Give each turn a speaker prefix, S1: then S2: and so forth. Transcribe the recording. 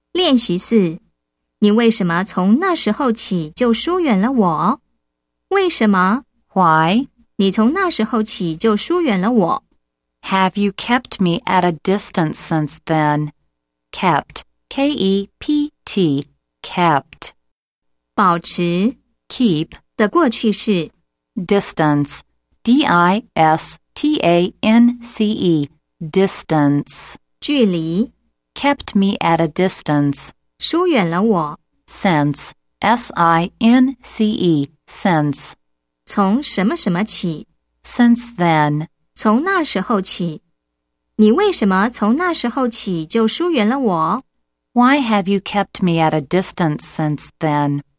S1: 练习4，你为什么从那时候起就疏远了我？为什么
S2: Why
S1: 你从那时候起就疏远了我？
S2: have you kept me at a distance since then? Kept, K-E-P-T, kept.
S1: 保持
S2: Keep,
S1: 的过去式
S2: distance, D-I-S-T-A-N-C-E, distance.
S1: 距离
S2: Kept me at a distance.
S1: 疏远了我。
S2: Since, S-I-N-C-E, since.
S1: 从什么什么起？
S2: Since then.
S1: 从那时候起。你为什么从那时候起就疏远了我？
S2: Why have you kept me at a distance since then?